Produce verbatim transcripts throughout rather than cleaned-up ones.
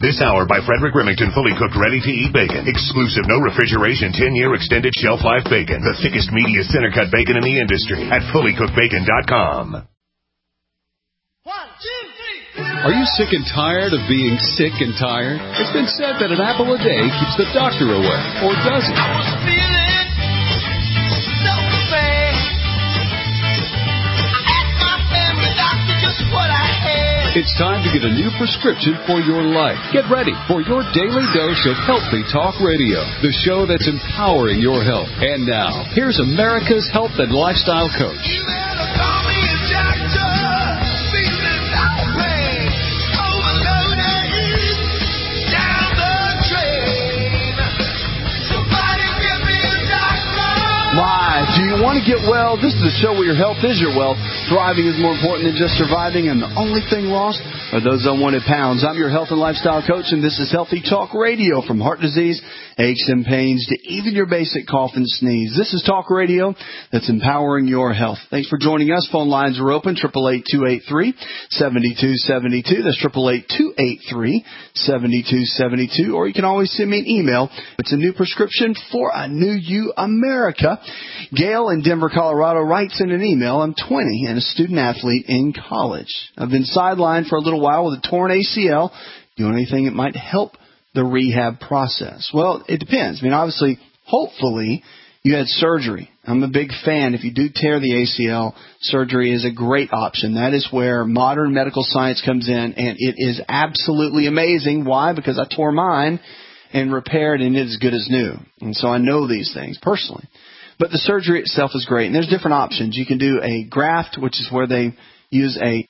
This hour by Frederick Remington, fully cooked, ready-to-eat bacon. Exclusive, no refrigeration, ten-year extended shelf life bacon. The thickest, meatiest center-cut bacon in the industry at fully cooked bacon dot com. One, two, three. Are you sick and tired of being sick and tired? It's been said that an apple a day keeps the doctor away, or does it? I was feeling so bad. I asked my family doctor just what I had. It's time to get a new prescription for your life. Get ready for your daily dose of Healthy Talk Radio, the show that's empowering your health. And now, here's America's health and lifestyle coach. You better call me a doctor. Feeling so bad. Overloaded. Down the drain. Somebody give me a doctor. Why? Do you want to get well? This is a show where your health is your wealth. Thriving is more important than just surviving, and the only thing lost are those unwanted pounds. I'm your health and lifestyle coach, and this is Healthy Talk Radio. From heart disease, aches and pains, to even your basic cough and sneeze. This is Talk Radio that's empowering your health. Thanks for joining us. Phone lines are open, eight eight eight, two eight three, seven two seven two. That's eight eight eight, two eight three, seven two seven two. Or you can always send me an email. It's a new prescription for a new you, America. Gail in Denver, Colorado writes in an email, I'm twenty and a student athlete in college. I've been sidelined for a little while with a torn A C L. Doing anything that might help the rehab process? Well, it depends. I mean, obviously, hopefully, you had surgery. I'm a big fan. If you do tear the A C L, surgery is a great option. That is where modern medical science comes in, and it is absolutely amazing. Why? Because I tore mine and repaired, and it is good as new. And so I know these things personally. But the surgery itself is great, and there's different options. You can do a graft, which is where they use a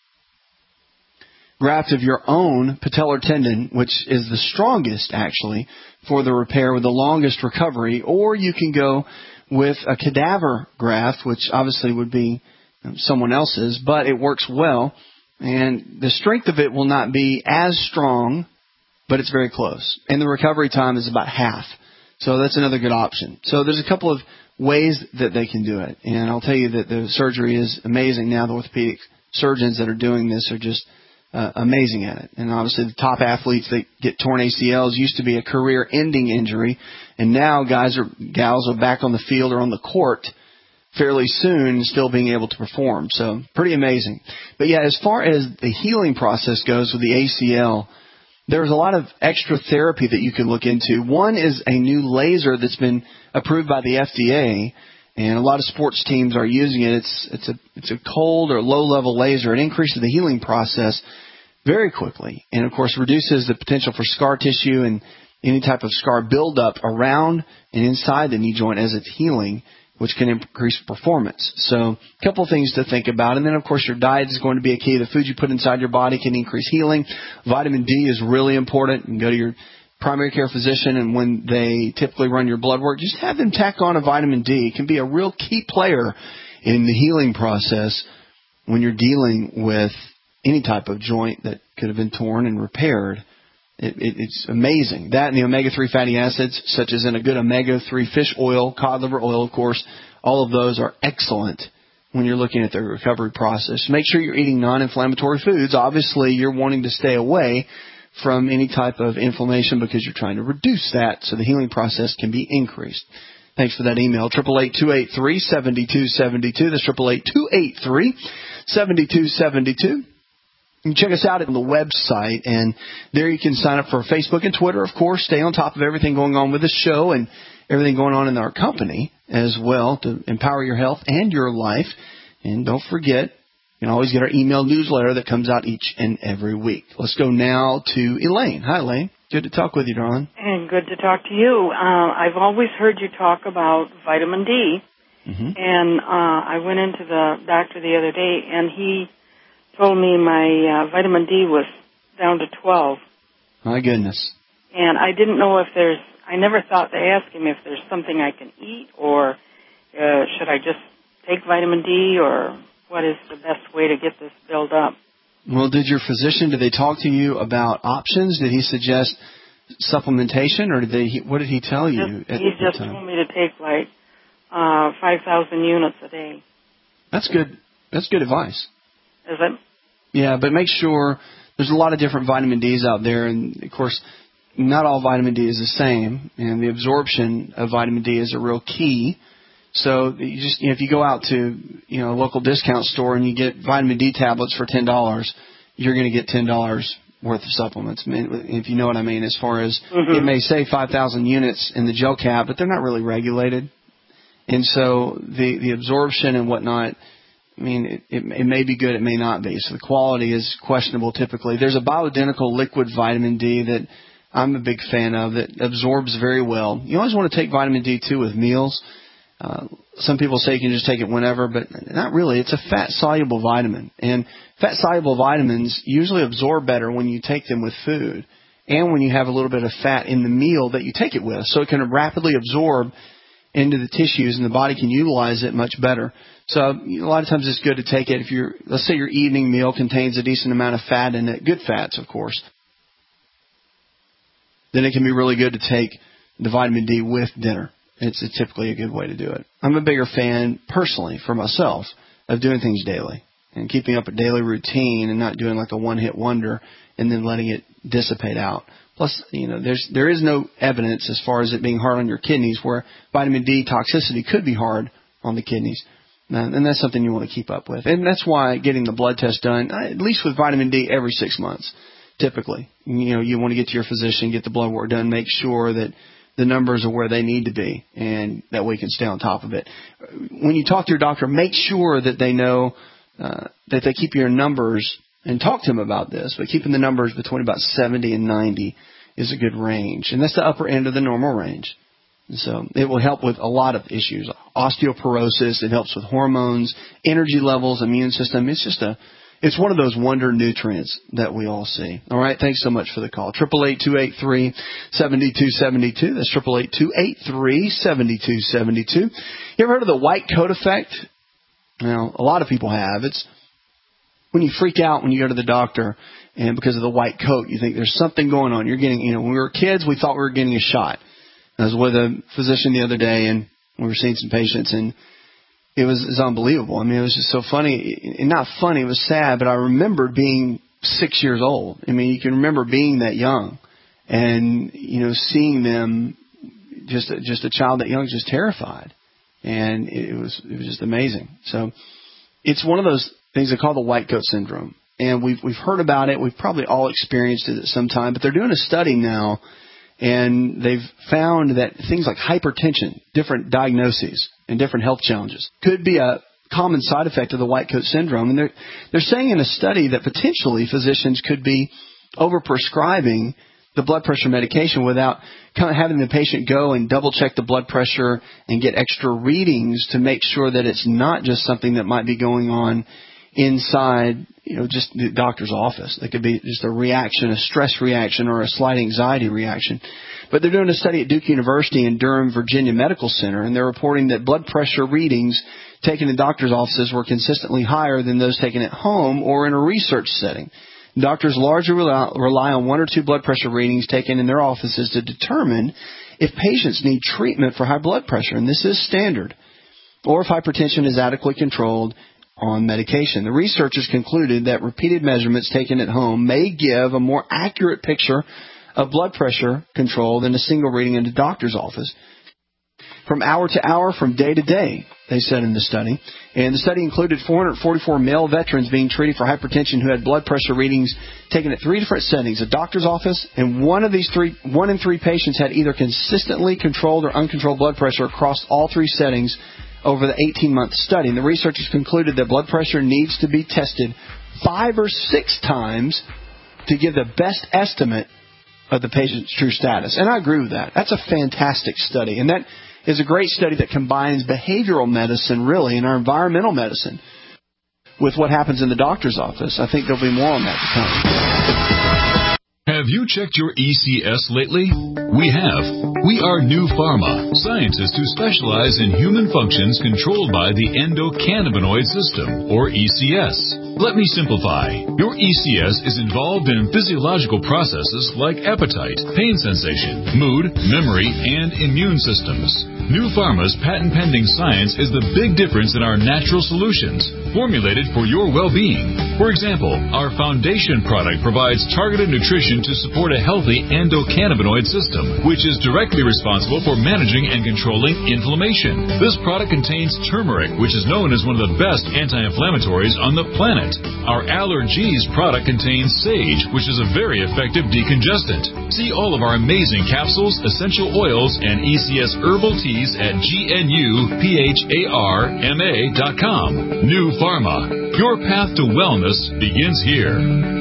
graft of your own patellar tendon, which is the strongest, actually, for the repair with the longest recovery. Or you can go with a cadaver graft, which obviously would be someone else's, but it works well. And the strength of it will not be as strong, but it's very close. And the recovery time is about half. So that's another good option. So there's a couple of ways that they can do it. And I'll tell you that the surgery is amazing now. The orthopedic surgeons that are doing this are just uh, amazing at it. And obviously the top athletes that get torn A C Ls used to be a career-ending injury. And now guys or gals are back on the field or on the court fairly soon and still being able to perform. So pretty amazing. But yeah, as far as the healing process goes with the A C L, there's a lot of extra therapy that you can look into. One is a new laser that's been approved by the F D A, and a lot of sports teams are using it. It's it's a it's a cold or low-level laser. It increases the healing process very quickly, and of course reduces the potential for scar tissue and any type of scar buildup around and inside the knee joint as it's healing, which can increase performance. So a couple of things to think about. And then, of course, your diet is going to be a key. The food you put inside your body can increase healing. Vitamin D is really important. You can go to your primary care physician, and when they typically run your blood work, just have them tack on a vitamin D. It can be a real key player in the healing process when you're dealing with any type of joint that could have been torn and repaired. It, it, it's amazing. That and the omega three fatty acids, such as in a good omega three fish oil, cod liver oil, of course, all of those are excellent when you're looking at the recovery process. Make sure you're eating non-inflammatory foods. Obviously, you're wanting to stay away from any type of inflammation because you're trying to reduce that so the healing process can be increased. Thanks for that email. eight eight eight, two eight three, seven two seven two. That's eight eight eight, two eight three, seven two seven two. You can check us out on the website, and there you can sign up for Facebook and Twitter, of course. Stay on top of everything going on with the show and everything going on in our company as well to empower your health and your life. And don't forget, you can always get our email newsletter that comes out each and every week. Let's go now to Elaine. Hi, Elaine. Good to talk with you, darling. And good to talk to you. Uh, I've always heard you talk about vitamin D, mm-hmm. and uh, I went into the doctor the other day, and he told me my uh, vitamin D was down to twelve. My goodness. And I didn't know if there's, I never thought to ask him if there's something I can eat, or uh, should I just take vitamin D, or what is the best way to get this built up? Well, did your physician, did they talk to you about options? Did he suggest supplementation, or did they? What did he tell you? Just, he just told me to take like uh, five thousand units a day. That's good. That's good advice. Is it? Yeah, but make sure there's a lot of different vitamin D's out there, and of course, not all vitamin D is the same, and the absorption of vitamin D is a real key. So you just, you know, if you go out to, you know, a local discount store and you get vitamin D tablets for ten dollars, you're going to get ten dollars worth of supplements, if you know what I mean, as far as mm-hmm. it may say five thousand units in the gel cap, but they're not really regulated. And so the, the absorption and whatnot, I mean, it, it, it may be good, it may not be. So the quality is questionable typically. There's a bioidentical liquid vitamin D that I'm a big fan of that absorbs very well. You always want to take vitamin D, too, with meals. Uh, some people say you can just take it whenever, but not really. It's a fat-soluble vitamin. And fat-soluble vitamins usually absorb better when you take them with food and when you have a little bit of fat in the meal that you take it with. So it can rapidly absorb into the tissues, and the body can utilize it much better. So a lot of times it's good to take it if you're, let's say your evening meal contains a decent amount of fat in it, good fats, of course. Then it can be really good to take the vitamin D with dinner. It's a, typically a good way to do it. I'm a bigger fan, personally, for myself, of doing things daily and keeping up a daily routine and not doing like a one-hit wonder and then letting it dissipate out. Plus, you know, there's there is no evidence as far as it being hard on your kidneys where vitamin D toxicity could be hard on the kidneys. And that's something you want to keep up with. And that's why getting the blood test done, at least with vitamin D, every six months. Typically, you know, you want to get to your physician, get the blood work done, make sure that the numbers are where they need to be, and that way you can stay on top of it. When you talk to your doctor, make sure that they know uh, that they keep your numbers, and talk to them about this, but keeping the numbers between about seventy and ninety is a good range, and that's the upper end of the normal range. And so it will help with a lot of issues. Osteoporosis, it helps with hormones, energy levels, immune system. It's just a It's one of those wonder nutrients that we all see. All right, thanks so much for the call. eight eight eight, two eight three, seven two seven two. That's eight eight eight, two eight three, seven two seven two. You ever heard of the white coat effect? Now, a lot of people have. It's when you freak out when you go to the doctor, and because of the white coat, you think there's something going on. You're getting, you know, when we were kids, we thought we were getting a shot. I was with a physician the other day, and we were seeing some patients, and It was, it was unbelievable. I mean, it was just so funny. And not funny, it was sad, but I remembered being six years old. I mean, you can remember being that young and, you know, seeing them, just, just a child that young, just terrified. And it was, it was just amazing. So it's one of those things they call the white coat syndrome. And we've, we've heard about it. We've probably all experienced it at some time, but they're doing a study now, and they've found that things like hypertension, different diagnoses, and different health challenges could be a common side effect of the white coat syndrome. And they're, they're saying in a study that potentially physicians could be overprescribing the blood pressure medication without kind of having the patient go and double check the blood pressure and get extra readings to make sure that it's not just something that might be going on inside, you know, just the doctor's office. It could be just a reaction, a stress reaction, or a slight anxiety reaction. But they're doing a study at Duke University and Durham, Virginia Medical Center, and they're reporting that blood pressure readings taken in doctors' offices were consistently higher than those taken at home or in a research setting. Doctors largely rely on one or two blood pressure readings taken in their offices to determine if patients need treatment for high blood pressure, and this is standard, or if hypertension is adequately controlled on medication. The researchers concluded that repeated measurements taken at home may give a more accurate picture of blood pressure control than a single reading in the doctor's office. From hour to hour, from day to day, they said in the study. And the study included four hundred forty-four male veterans being treated for hypertension who had blood pressure readings taken at three different settings, a doctor's office, and one of these three, one in three patients had either consistently controlled or uncontrolled blood pressure across all three settings over the eighteen-month study. And the researchers concluded that blood pressure needs to be tested five or six times to give the best estimate of the patient's true status. And I agree with that. That's a fantastic study. And that is a great study that combines behavioral medicine, really, and our environmental medicine with what happens in the doctor's office. I think there'll be more on that to come. Have you checked your E C S lately? We have. We are New Pharma, scientists who specialize in human functions controlled by the endocannabinoid system, or E C S. Let me simplify. Your E C S is involved in physiological processes like appetite, pain sensation, mood, memory, and immune systems. New Pharma's patent-pending science is the big difference in our natural solutions, formulated for your well-being. For example, our foundation product provides targeted nutrition to support a healthy endocannabinoid system, which is directly responsible for managing and controlling inflammation. This product contains turmeric, which is known as one of the best anti-inflammatories on the planet. Our Allergies product contains sage, which is a very effective decongestant. See all of our amazing capsules, essential oils, and E C S herbal teas at G N U P H A R M A dot com. New Pharma. Your path to wellness begins here.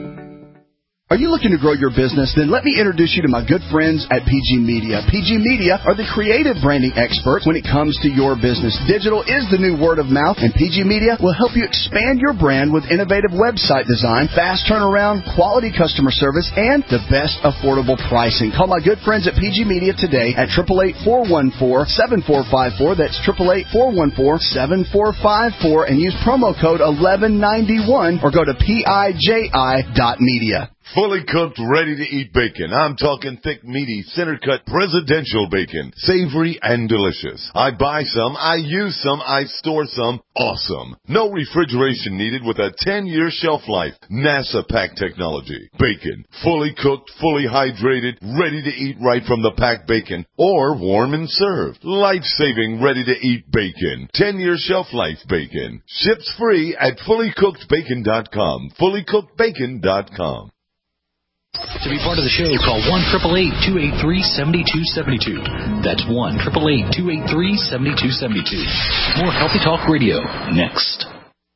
Are you looking to grow your business? Then let me introduce you to my good friends at P G Media. P G Media are the creative branding experts when it comes to your business. Digital is the new word of mouth, and P G Media will help you expand your brand with innovative website design, fast turnaround, quality customer service, and the best affordable pricing. Call my good friends at P G Media today at eight eight eight, four one four, seven four five four. That's eight eight eight, four one four, seven four five four, and use promo code eleven ninety-one or go to P I J I dot media. Fully cooked, ready-to-eat bacon. I'm talking thick, meaty, center-cut, presidential bacon. Savory and delicious. I buy some, I use some, I store some. Awesome. No refrigeration needed with a ten-year shelf life. NASA pack technology. Bacon. Fully cooked, fully hydrated, ready to eat right from the packed bacon. Or warm and served. Life-saving, ready-to-eat bacon. ten-year shelf life bacon. Ships free at fully cooked bacon dot com. fully cooked bacon dot com. To be part of the show, call one eight eight eight, two eight three, seven two seven two. That's one eight eight eight, two eight three, seven two seven two. More Healthy Talk Radio next.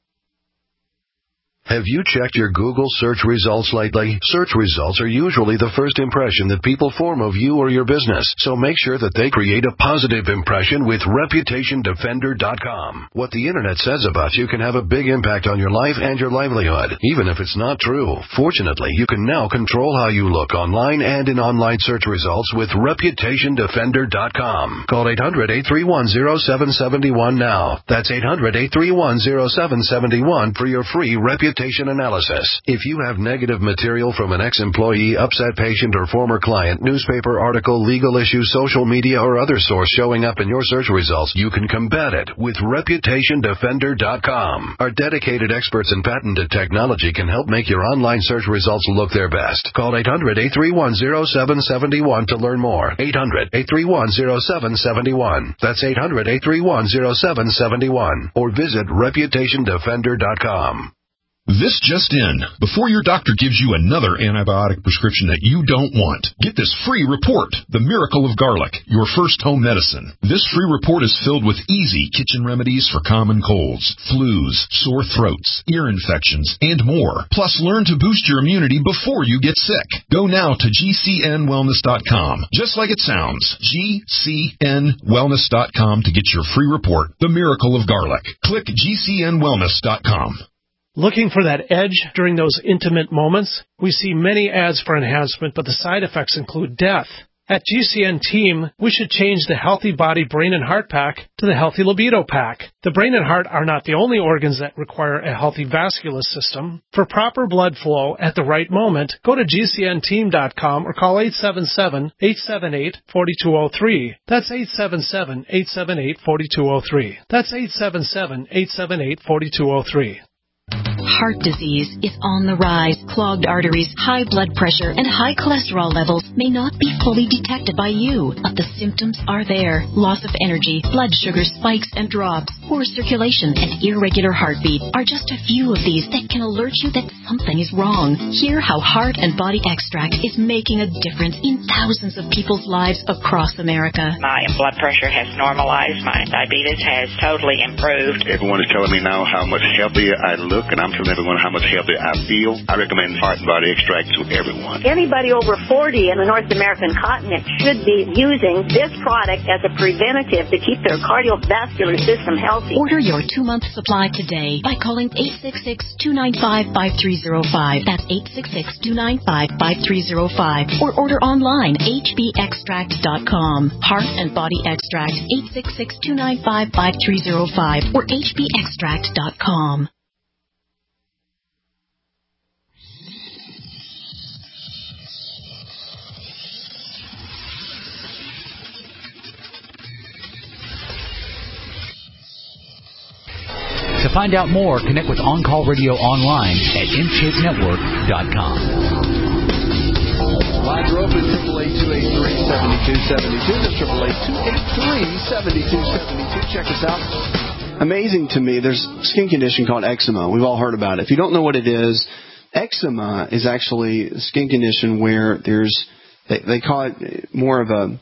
Have you checked your Google search results lately? Search results are usually the first impression that people form of you or your business, so make sure that they create a positive impression with reputation defender dot com. What the internet says about you can have a big impact on your life and your livelihood, even if it's not true. Fortunately, you can now control how you look online and in online search results with reputation defender dot com. Call eight hundred, eight three one, zero seven seven one now. That's eight hundred, eight three one, zero seven seven one for your free reputation analysis. If you have negative material from an ex-employee, upset patient, or former client, newspaper article, legal issue, social media, or other source showing up in your search results, you can combat it with reputation defender dot com. Our dedicated experts in patented technology can help make your online search results look their best. Call eight hundred, eight three one, zero seven seven one to learn more. eight hundred, eight three one, zero seven seven one. That's eight hundred, eight three one, zero seven seven one. Or visit reputation defender dot com. This just in. Before your doctor gives you another antibiotic prescription that you don't want, get this free report, The Miracle of Garlic, your first home medicine. This free report is filled with easy kitchen remedies for common colds, flus, sore throats, ear infections, and more. Plus, learn to boost your immunity before you get sick. Go now to G C N wellness dot com. Just like it sounds, G C N wellness dot com to get your free report, The Miracle of Garlic. Click G C N wellness dot com. Looking for that edge during those intimate moments? We see many ads for enhancement, but the side effects include death. At G C N Team, we should change the Healthy Body, Brain, and Heart Pack to the Healthy Libido Pack. The brain and heart are not the only organs that require a healthy vascular system. For proper blood flow at the right moment, go to G C N team dot com or call eight seven seven, eight seven eight, four two zero three. That's eight seven seven, eight seven eight, four two zero three. That's eight seven seven, eight seven eight, four two zero three. Heart disease is on the rise. Clogged arteries, high blood pressure, and high cholesterol levels may not be fully detected by you, but the symptoms are there. Loss of energy, blood sugar spikes and drops, poor circulation, and irregular heartbeat are just a few of these that can alert you that something is wrong. Hear how Heart and Body Extract is making a difference in thousands of people's lives across America. My blood pressure has normalized. My diabetes has totally improved. Everyone is telling me now how much healthier I look, and I'm telling everyone how much healthier I feel. I recommend Heart and Body Extract to everyone. Anybody over forty in the North American continent should be using this product as a preventative to keep their cardiovascular system healthy. Order your two-month supply today by calling eight six six, two nine five, five three zero five. That's eight six six, two nine five, five three zero five. Or order online, h b extract dot com. Heart and Body Extract, eight six six, two nine five, five three zero five or h b extract dot com. To find out more, connect with On Call Radio online at in shape network dot com. Lines are open, triple eight two eight three, seven two seven two. That's triple eight two eight three, seven two seven two. Check us out. Amazing to me, there's a skin condition called eczema. We've all heard about it. If you don't know what it is, eczema is actually a skin condition where there's, they, they call it more of a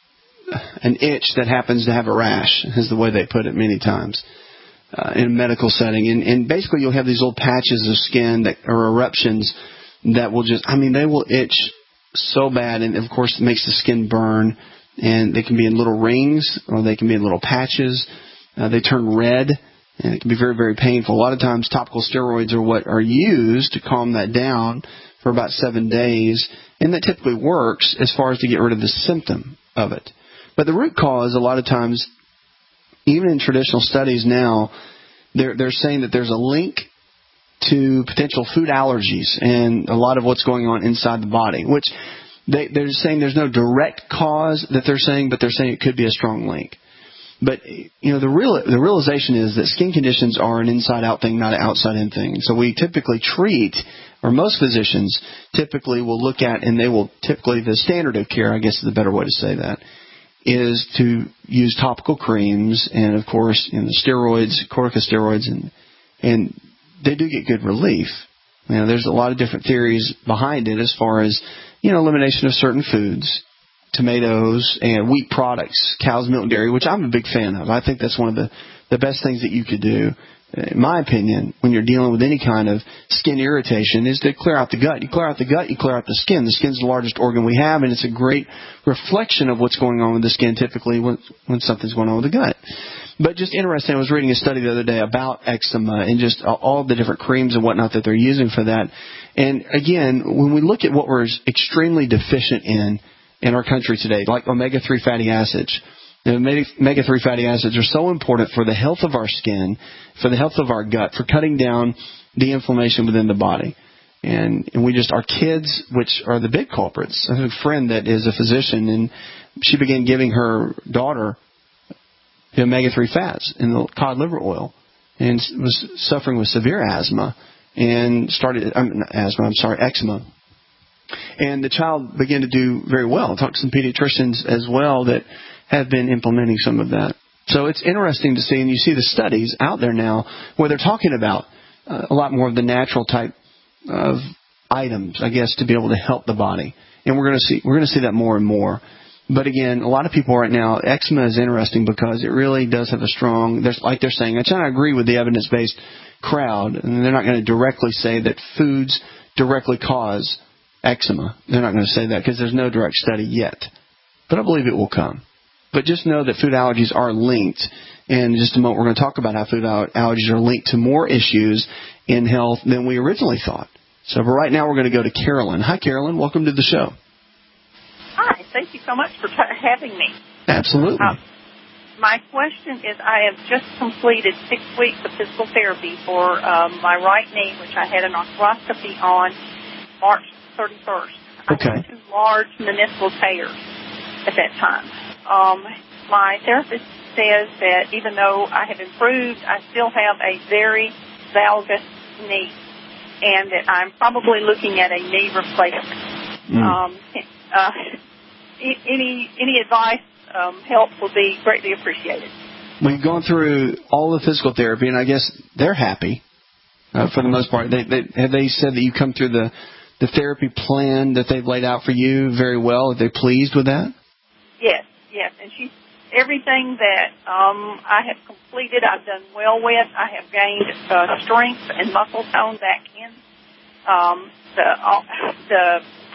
an itch that happens to have a rash, is the way they put it many times. Uh, in a medical setting. And, and basically you'll have these little patches of skin that are eruptions that will just, I mean, they will itch so bad. And, of course, it makes the skin burn. And they can be in little rings or they can be in little patches. Uh, they turn red, and it can be very, very painful. A lot of times topical steroids are what are used to calm that down for about seven days. And that typically works as far as to get rid of the symptom of it. But the root cause, a lot of times, even in traditional studies now, they're, they're saying that there's a link to potential food allergies and a lot of what's going on inside the body, which they, they're saying there's no direct cause that they're saying, but they're saying it could be a strong link. But, you know, the real the realization is that skin conditions are an inside-out thing, not an outside-in thing. So we typically treat, or most physicians typically will look at, and they will typically, the standard of care, I guess is the better way to say that, is to use topical creams and, of course, you know, the steroids, corticosteroids, and and they do get good relief. You know, there's a lot of different theories behind it as far as, you know, elimination of certain foods, tomatoes, and wheat products, cow's milk, dairy, which I'm a big fan of. I think that's one of the, the best things that you could do, in my opinion, when you're dealing with any kind of skin irritation, is to clear out the gut. You clear out the gut, you clear out the skin. The skin's the largest organ we have, and it's a great reflection of what's going on with the skin typically when, when something's going on with the gut. But just interesting, I was reading a study the other day about eczema and just all the different creams and whatnot that they're using for that. And again, when we look at what we're extremely deficient in in our country today, like omega three fatty acids, the omega three fatty acids are so important for the health of our skin, for the health of our gut, for cutting down the inflammation within the body. And, and we just, our kids, which are the big culprits. I have a friend that is a physician, and she began giving her daughter the omega three fats in the cod liver oil, and was suffering with severe asthma, and started, um, not asthma, I'm sorry, eczema. And the child began to do very well. I talked to some pediatricians as well that have been implementing some of that. So it's interesting to see, and you see the studies out there now where they're talking about uh, a lot more of the natural type of items, I guess, to be able to help the body. And we're going to see we're going to see that more and more. But again, a lot of people right now, eczema is interesting because it really does have a strong, there's, like they're saying, I try to agree with the evidence-based crowd, and they're not going to directly say that foods directly cause eczema. They're not going to say that because there's no direct study yet. But I believe it will come. But just know that food allergies are linked. And in just a moment, we're going to talk about how food allergies are linked to more issues in health than we originally thought. So for right now, we're going to go to Carolyn. Hi, Carolyn. Welcome to the show. Hi. Thank you so much for t- having me. Absolutely. Uh, my question is, I have just completed six weeks of physical therapy for um, my right knee, which I had an arthroscopy on March thirty-first. Okay. I had two large meniscal tears at that time. Um, my therapist says that even though I have improved, I still have a very valgus knee, and that I'm probably looking at a knee replacement. Mm. Um, uh, any any advice, um, help would be greatly appreciated. We've gone through all the physical therapy, and I guess they're happy uh, for the most part. They, they, have they said that you come through the, the therapy plan that they've laid out for you very well? Are they pleased with that? Yes, yes. And she, everything that um, I have completed, I've done well with. I have gained uh, strength and muscle tone back in. Um, the, uh, the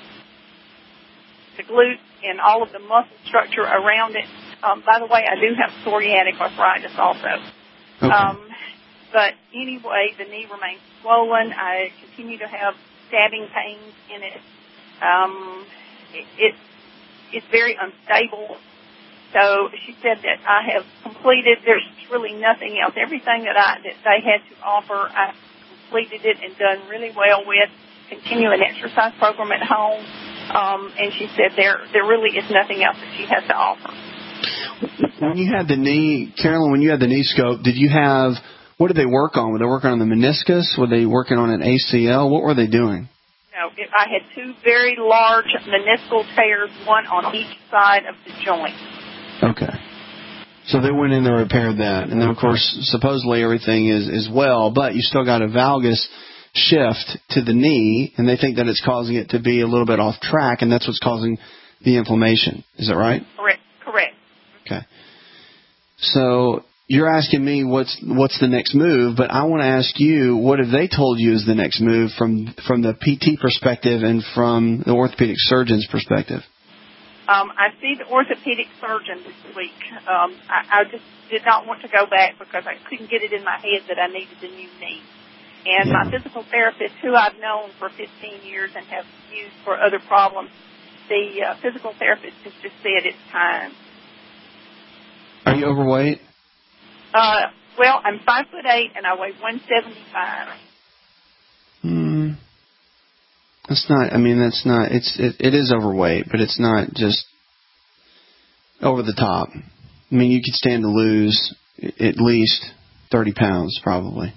the glute and all of the muscle structure around it. Um, by the way, I do have psoriatic arthritis also. Okay. Um, but anyway, the knee remains swollen. I continue to have stabbing pains in it. Um, it, it it's very unstable. So she said that I have completed. There's really nothing else. Everything that I that they had to offer, I completed it and done really well with. Continue an exercise program at home, um, and she said there there really is nothing else that she has to offer. When you had the knee, Carolyn, when you had the knee scope, did you have, what did they work on? Were they working on the meniscus? Were they working on an A C L? What were they doing? No, it, I had two very large meniscal tears, one on each side of the joint. Okay. So they went in there and repaired that. And then, of course, supposedly everything is, is well, but you still got a valgus shift to the knee, and they think that it's causing it to be a little bit off track, and that's what's causing the inflammation. Is that right? Correct. Correct. Okay. So you're asking me what's what's the next move, but I want to ask you, what have they told you is the next move from from the P T perspective and from the orthopedic surgeon's perspective? Um, I see the orthopedic surgeon this week. Um, I, I just did not want to go back because I couldn't get it in my head that I needed a new knee. And my physical therapist, who I've known for fifteen years and have used for other problems, the uh, physical therapist has just said it's time. Are you overweight? Uh, well, I'm five foot eight and I weigh one seventy-five. Hmm. That's not. I mean, that's not. It's it, it is overweight, but it's not just over the top. I mean, you could stand to lose at least thirty pounds, probably.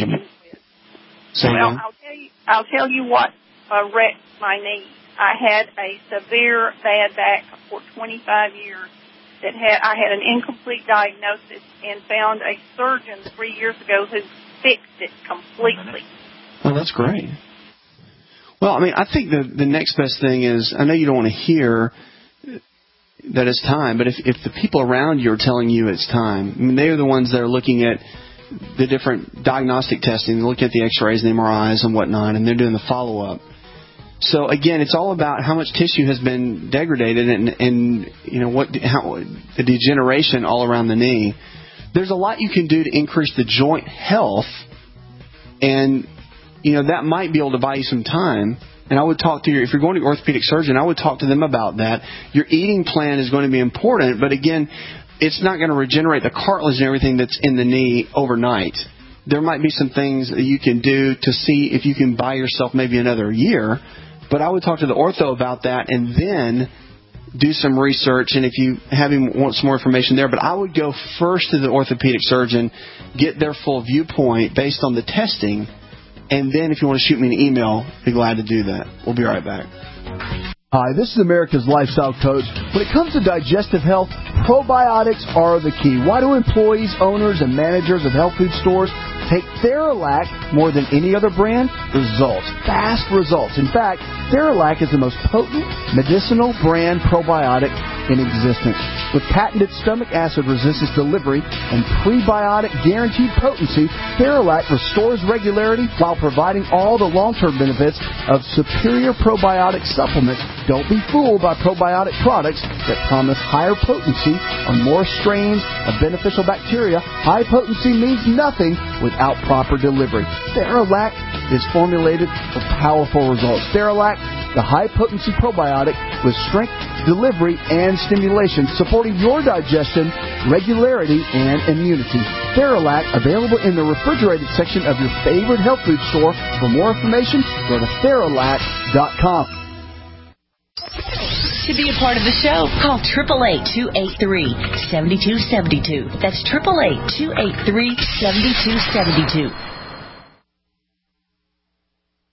So well, I'll tell you. I'll tell you what uh, wrecked my knee. I had a severe bad back for twenty-five years. That had I had an incomplete diagnosis and found a surgeon three years ago who fixed it completely. Oh, that's great. Well, I mean, I think the the next best thing is, I know you don't want to hear that it's time, but if if the people around you are telling you it's time, I mean, they are the ones that are looking at the different diagnostic testing, looking at the X-rays and the M R Is and whatnot, and they're doing the follow-up. So again, it's all about how much tissue has been degraded and, and you know what how the degeneration all around the knee. There's a lot you can do to increase the joint health, and you know that might be able to buy you some time. And I would talk to your if you're going to your orthopedic surgeon, I would talk to them about that. Your eating plan is going to be important, but again, it's not going to regenerate the cartilage and everything that's in the knee overnight. There might be some things that you can do to see if you can buy yourself maybe another year. But I would talk to the ortho about that and then do some research. And if you have him want some more information there, but I would go first to the orthopedic surgeon, get their full viewpoint based on the testing, and then if you want to shoot me an email, be glad to do that. We'll be right back. Hi, this is America's Lifestyle Coach. When it comes to digestive health, probiotics are the key. Why do employees, owners, and managers of health food stores take Theralac more than any other brand? Results. Fast results. In fact, Theralac is the most potent medicinal brand probiotic in existence. With patented stomach acid resistance delivery and prebiotic guaranteed potency, Theralac restores regularity while providing all the long-term benefits of superior probiotic supplements. Don't be fooled by probiotic products that promise higher potency on more strains of beneficial bacteria. High potency means nothing without proper delivery. Theralac is formulated for powerful results. Theralac, the high-potency probiotic with strength, delivery, and stimulation, supporting your digestion, regularity, and immunity. Theralac, available in the refrigerated section of your favorite health food store. For more information, go to Theralac dot com. To be a part of the show, call eight eight eight, two eight three, seven two seven two. That's eight eight eight, two eight three, seven two seven two.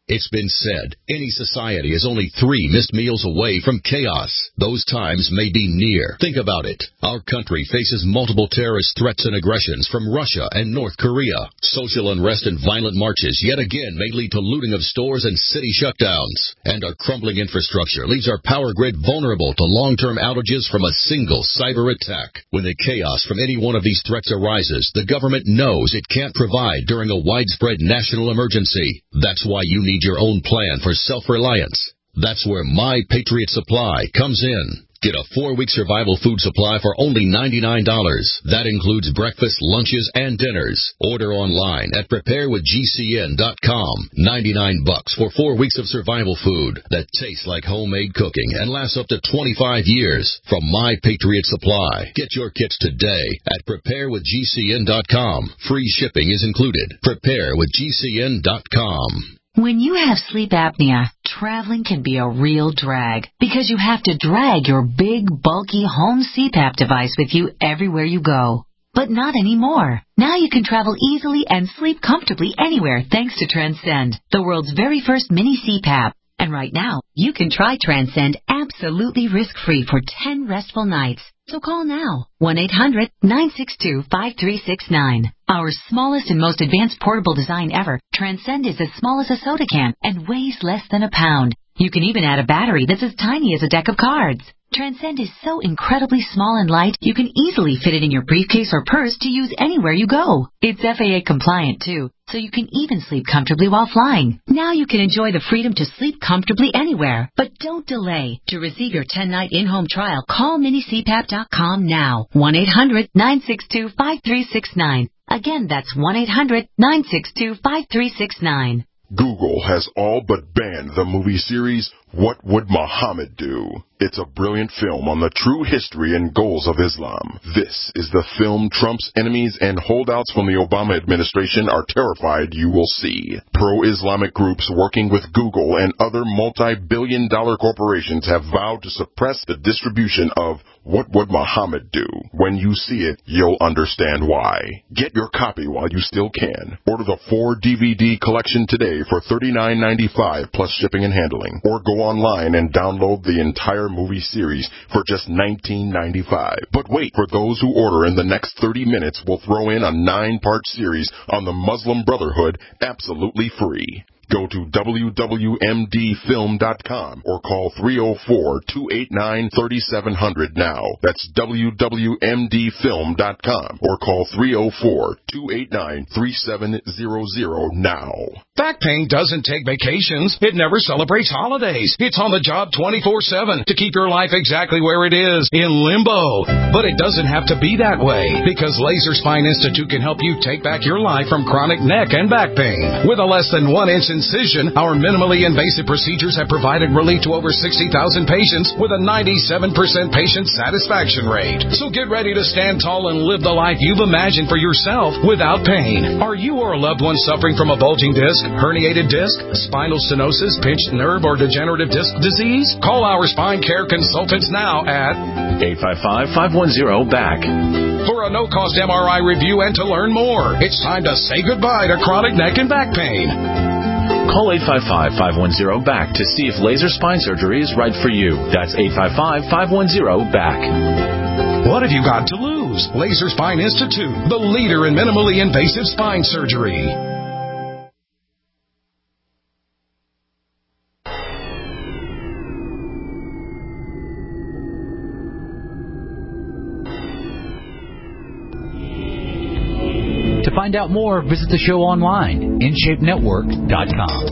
It's been said, any society is only three missed meals away from chaos. Those times may be near. Think about it. Our country faces multiple terrorist threats and aggressions from Russia and North Korea. Social unrest and violent marches yet again may lead to looting of stores and city shutdowns. And our crumbling infrastructure leaves our power grid vulnerable to long-term outages from a single cyber attack. When the chaos from any one of these threats arises, the government knows it can't provide during a widespread national emergency. That's why you need your own plan for self-reliance. That's where My Patriot Supply comes in. Get a four-week survival food supply for only ninety-nine dollars. That includes breakfast, lunches, and dinners. Order online at prepare with G C N dot com. ninety-nine bucks for four weeks of survival food that tastes like homemade cooking and lasts up to twenty-five years from My Patriot Supply. Get your kits today at prepare with G C N dot com. Free shipping is included. prepare with G C N dot com. When you have sleep apnea, traveling can be a real drag because you have to drag your big, bulky home C PAP device with you everywhere you go. But not anymore. Now you can travel easily and sleep comfortably anywhere thanks to Transcend, the world's very first mini C PAP. And right now, you can try Transcend absolutely risk-free for ten restful nights. So call now, one eight hundred nine six two five three six nine. Our smallest and most advanced portable design ever, Transcend is as small as a soda can and weighs less than a pound. You can even add a battery that's as tiny as a deck of cards. Transcend is so incredibly small and light, you can easily fit it in your briefcase or purse to use anywhere you go. It's F A A compliant, too, so you can even sleep comfortably while flying. Now you can enjoy the freedom to sleep comfortably anywhere. But don't delay. To receive your ten-night in-home trial, call mini C PAP dot com now. one eight hundred nine six two five three six nine. Again, that's one eight hundred nine six two five three six nine. Google has all but banned the movie series What Would Muhammad Do? It's a brilliant film on the true history and goals of Islam. This is the film Trump's enemies and holdouts from the Obama administration are terrified you will see. Pro-Islamic groups working with Google and other multi-billion dollar corporations have vowed to suppress the distribution of What Would Muhammad Do? When you see it, you'll understand why. Get your copy while you still can. Order the four D V D collection today for thirty-nine ninety-five plus shipping and handling. Or go online and download the entire movie series for just nineteen ninety-five. But wait, for those who order in the next thirty minutes, we'll throw in a nine-part series on the Muslim Brotherhood absolutely free. Go to W W M D film dot com or call three oh four, two eight nine, three seven zero zero now. That's W W M D film dot com or call three oh four, two eight nine, three seven zero zero now. Back pain doesn't take vacations. It never celebrates holidays. It's on the job twenty-four seven to keep your life exactly where it is, in limbo. But it doesn't have to be that way, because Laser Spine Institute can help you take back your life from chronic neck and back pain. With a less than one inch incision, our minimally invasive procedures have provided relief to over sixty thousand patients with a ninety-seven percent patient satisfaction rate. So get ready to stand tall and live the life you've imagined for yourself without pain. Are you or a loved one suffering from a bulging disc, herniated disc, spinal stenosis, pinched nerve, or degenerative disc disease? Call our spine care consultants now at eight five five, five one zero, B A C for a no-cost M R I review and to learn more. It's time to say goodbye to chronic neck and back pain. Call eight five five, five one zero, B A C to see if laser spine surgery is right for you. That's eight five five, five one zero, B A C. What have you got to lose? Laser Spine Institute, the leader in minimally invasive spine surgery. To find out more, visit the show online, in shape network dot com.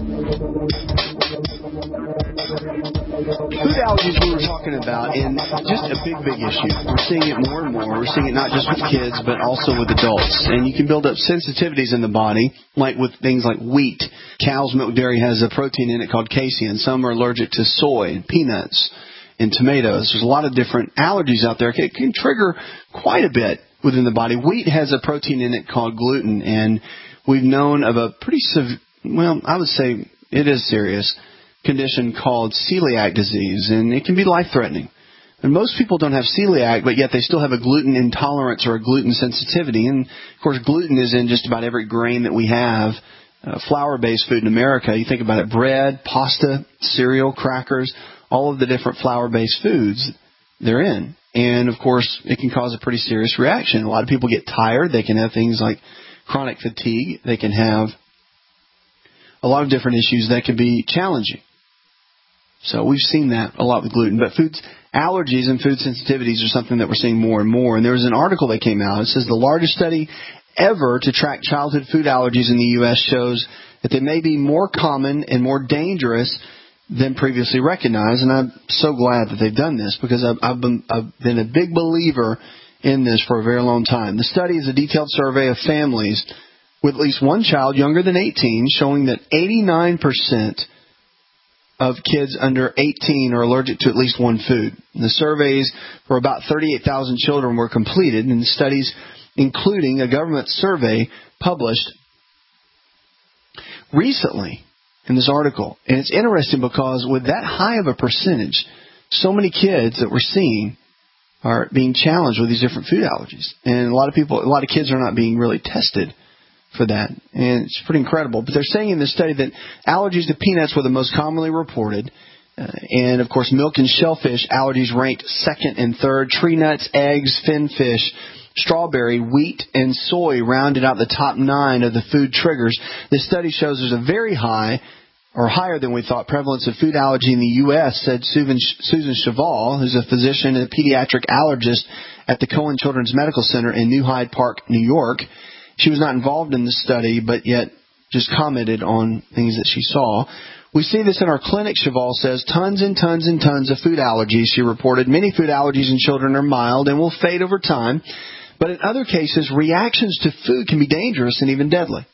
Food allergies we were talking about, and just a big, big issue. We're seeing it more and more. We're seeing it not just with kids, but also with adults. And you can build up sensitivities in the body, like with things like wheat. Cow's milk dairy has a protein in it called casein. Some are allergic to soy and peanuts and tomatoes. There's a lot of different allergies out there. It can trigger quite a bit within the body. Wheat has a protein in it called gluten, and we've known of a pretty severe, well, I would say it is serious, condition called celiac disease, and it can be life-threatening. And most people don't have celiac, but yet they still have a gluten intolerance or a gluten sensitivity. And, of course, gluten is in just about every grain that we have uh, flour-based food in America. You think about it, bread, pasta, cereal, crackers, all of the different flour-based foods they're in. And, of course, it can cause a pretty serious reaction. A lot of people get tired. They can have things like chronic fatigue. They can have a lot of different issues that can be challenging. So we've seen that a lot with gluten. But food allergies and food sensitivities are something that we're seeing more and more. And there was an article that came out. It says the largest study ever to track childhood food allergies in the U S shows that they may be more common and more dangerous than previously recognized. And I'm so glad that they've done this because I've, I've, been, I've been a big believer in this for a very long time. The study is a detailed survey of families with at least one child younger than eighteen, showing that eighty-nine percent of kids under eighteen are allergic to at least one food. And the surveys for about thirty-eight thousand children were completed, and the studies, including a government survey published recently in this article. And it's interesting because with that high of a percentage, so many kids that we're seeing are being challenged with these different food allergies. And a lot of people, a lot of kids are not being really tested for that. And it's pretty incredible. But they're saying in this study that allergies to peanuts were the most commonly reported. Uh, and, of course, milk and shellfish allergies ranked second and third. Tree nuts, eggs, fin fish, strawberry, wheat, and soy rounded out the top nine of the food triggers. This study shows there's a very high, or higher than we thought, prevalence of food allergy in the U S, said Susan, Susan Cheval, who's a physician and a pediatric allergist at the Cohen Children's Medical Center in New Hyde Park, New York. She was not involved in the study, but yet just commented on things that she saw. We see this in our clinic, Cheval says. Tons and tons and tons of food allergies, she reported. Many food allergies in children are mild and will fade over time. But in other cases, reactions to food can be dangerous and even deadly.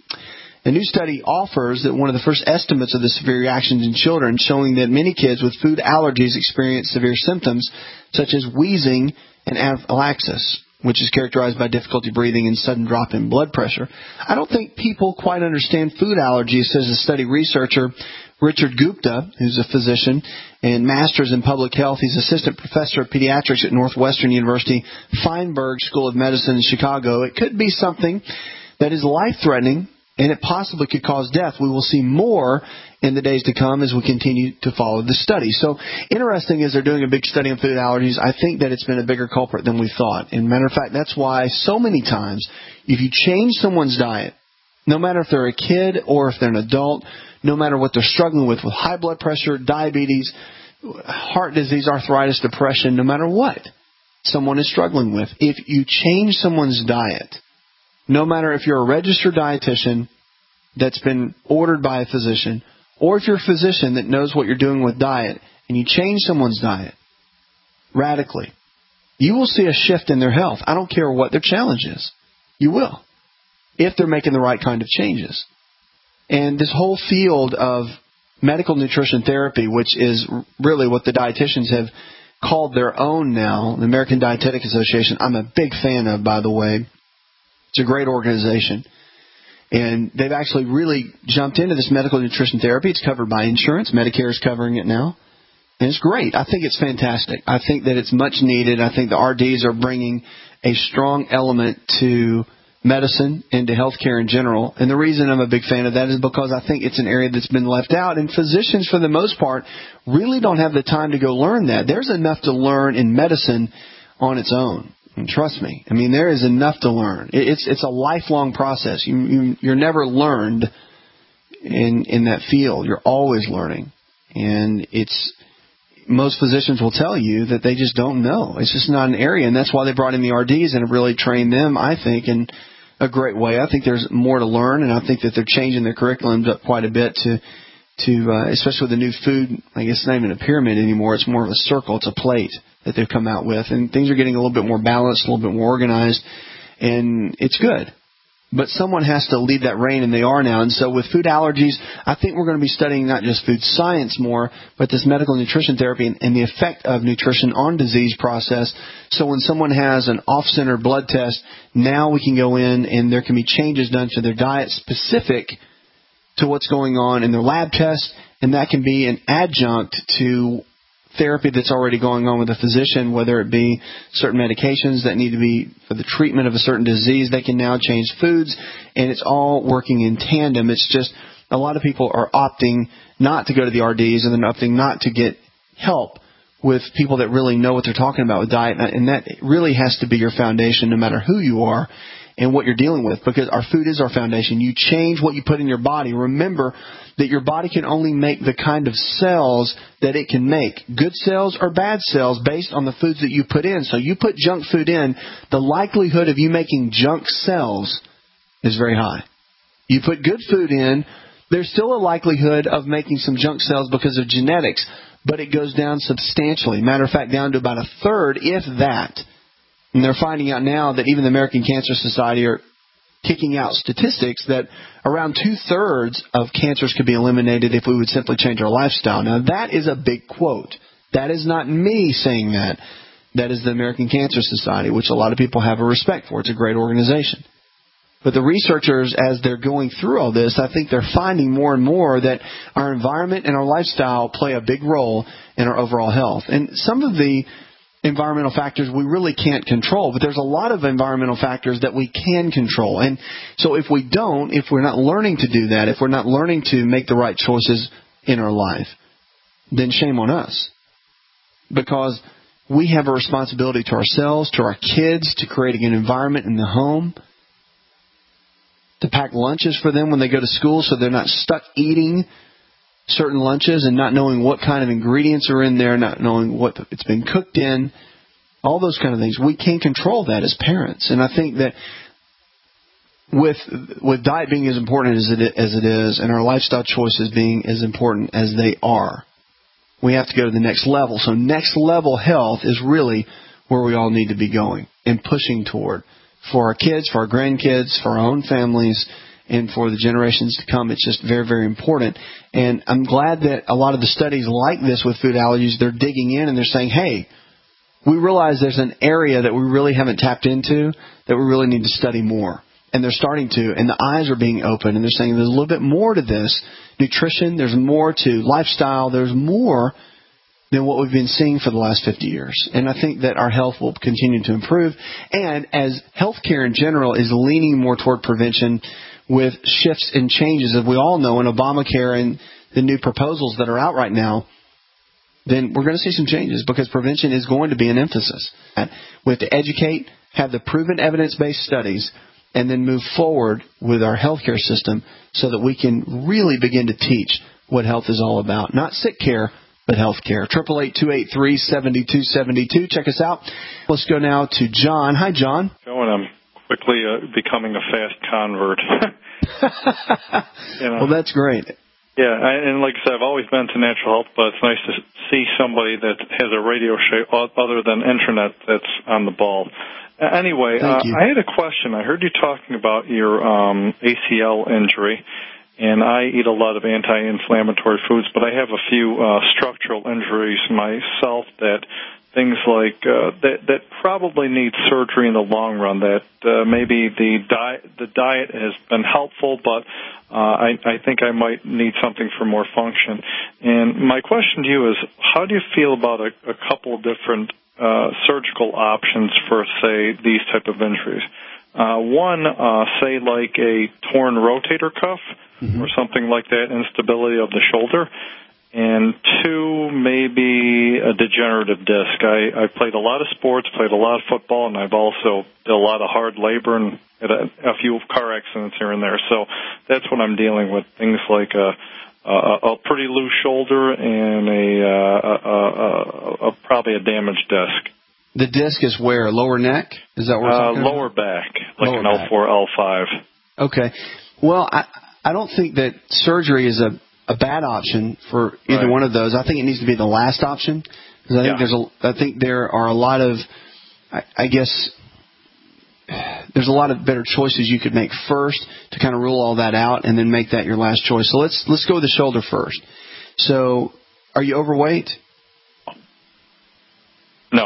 A new study offers that one of the first estimates of the severe reactions in children, showing that many kids with food allergies experience severe symptoms such as wheezing and anaphylaxis, which is characterized by difficulty breathing and sudden drop in blood pressure. I don't think people quite understand food allergies, says the study researcher Richard Gupta, who's a physician and master's in public health. He's assistant professor of pediatrics at Northwestern University Feinberg School of Medicine in Chicago. It could be something that is life-threatening, and it possibly could cause death. We will see more in the days to come as we continue to follow the study. So interesting is they're doing a big study on food allergies. I think that it's been a bigger culprit than we thought. And matter of fact, that's why so many times if you change someone's diet, no matter if they're a kid or if they're an adult, no matter what they're struggling with, with high blood pressure, diabetes, heart disease, arthritis, depression, no matter what someone is struggling with, if you change someone's diet, no matter if you're a registered dietitian that's been ordered by a physician, or if you're a physician that knows what you're doing with diet, and you change someone's diet radically, you will see a shift in their health. I don't care what their challenge is. You will, if they're making the right kind of changes. And this whole field of medical nutrition therapy, which is really what the dietitians have called their own now, the American Dietetic Association, I'm a big fan of, by the way. It's a great organization. And they've actually really jumped into this medical nutrition therapy. It's covered by insurance. Medicare is covering it now. And it's great. I think it's fantastic. I think that it's much needed. I think the R Ds are bringing a strong element to medicine and to healthcare in general. And the reason I'm a big fan of that is because I think it's an area that's been left out. And physicians, for the most part, really don't have the time to go learn that. There's enough to learn in medicine on its own. And trust me, I mean, there is enough to learn. It's it's a lifelong process. You, you, you're never learned in in that field. You're always learning. And it's most physicians will tell you that they just don't know. It's just not an area. And that's why they brought in the R Ds and have really trained them, I think, in a great way. I think there's more to learn, and I think that they're changing their curriculums up quite a bit to, to uh, especially with the new food. I guess it's not even a pyramid anymore. It's more of a circle. It's a plate that they've come out with. And things are getting a little bit more balanced, a little bit more organized, and it's good. But someone has to lead that reign, and they are now. And so with food allergies, I think we're going to be studying not just food science more, but this medical nutrition therapy and, and the effect of nutrition on disease process. So when someone has an off-center blood test, now we can go in and there can be changes done to their diet specific to what's going on in their lab test, and that can be an adjunct to therapy that's already going on with a physician, whether it be certain medications that need to be for the treatment of a certain disease. They can now change foods, and it's all working in tandem. It's just a lot of people are opting not to go to the R Ds and then opting not to get help with people that really know what they're talking about with diet. And that really has to be your foundation no matter who you are and what you're dealing with, because our food is our foundation. You change what you put in your body. Remember that your body can only make the kind of cells that it can make, good cells or bad cells, based on the foods that you put in. So you put junk food in, the likelihood of you making junk cells is very high. You put good food in, there's still a likelihood of making some junk cells because of genetics, but it goes down substantially. Matter of fact, down to about a third, if that. And they're finding out now that even the American Cancer Society are kicking out statistics that around two-thirds of cancers could be eliminated if we would simply change our lifestyle. Now, that is a big quote. That is not me saying that. That is the American Cancer Society, which a lot of people have a respect for. It's a great organization. But the researchers, as they're going through all this, I think they're finding more and more that our environment and our lifestyle play a big role in our overall health. And some of the environmental factors we really can't control, but there's a lot of environmental factors that we can control. And so if we don't, if we're not learning to do that, if we're not learning to make the right choices in our life, then shame on us. Because we have a responsibility to ourselves, to our kids, to creating an environment in the home, to pack lunches for them when they go to school so they're not stuck eating certain lunches and not knowing what kind of ingredients are in there, not knowing what it's been cooked in, all those kind of things. We can't control that as parents. And I think that with with diet being as important as it, as it is, and our lifestyle choices being as important as they are, we have to go to the next level. So next level health is really where we all need to be going and pushing toward for our kids, for our grandkids, for our own families, and for the generations to come. It's just very, very important. And I'm glad that a lot of the studies like this with food allergies, they're digging in and they're saying, hey, we realize there's an area that we really haven't tapped into that we really need to study more. And they're starting to, and the eyes are being opened, and they're saying there's a little bit more to this. Nutrition, there's more to lifestyle, there's more than what we've been seeing for the last fifty years. And I think that our health will continue to improve. And as healthcare in general is leaning more toward prevention, with shifts and changes, as we all know, in Obamacare and the new proposals that are out right now, then we're going to see some changes because prevention is going to be an emphasis. We have to educate, have the proven evidence-based studies, and then move forward with our healthcare system so that we can really begin to teach what health is all about. Not sick care, but health care. eight eight eight, two eight three, seven two seven two. Check us out. Let's go now to John. Hi, John. Joe, and I'm quickly uh, becoming a fast convert. you know? Well, that's great. Yeah, I, and like I said, I've always been to natural health, but it's nice to see somebody that has a radio show other than internet that's on the ball. Uh, anyway, uh, I had a question. I heard you talking about your um, A C L injury, and I eat a lot of anti-inflammatory foods, but I have a few uh, structural injuries myself that things like uh, that that probably need surgery in the long run. That uh, maybe the diet the diet has been helpful, but uh, I, I think I might need something for more function. And my question to you is, how do you feel about a, a couple of different uh, surgical options for, say, these type of injuries? Uh, one, uh, say like a torn rotator cuff mm-hmm. or something like that, instability of the shoulder. And two, maybe a degenerative disc. I, I played a lot of sports, played a lot of football, and I've also did a lot of hard labor and had a, a few car accidents here and there. So that's what I'm dealing with, things like a, a, a pretty loose shoulder and a, a, a, a, a probably a damaged disc. The disc is where? Lower neck? Is that what we're talking uh, Lower about? back, like lower an L four, L five. Okay. Well, I, I don't think that surgery is a a bad option for either right. one of those. I think it needs to be the last option because I think yeah. there's a. I think there are a lot of, I, I guess, there's a lot of better choices you could make first to kind of rule all that out and then make that your last choice. So let's let's go with the shoulder first. So, are you overweight? No.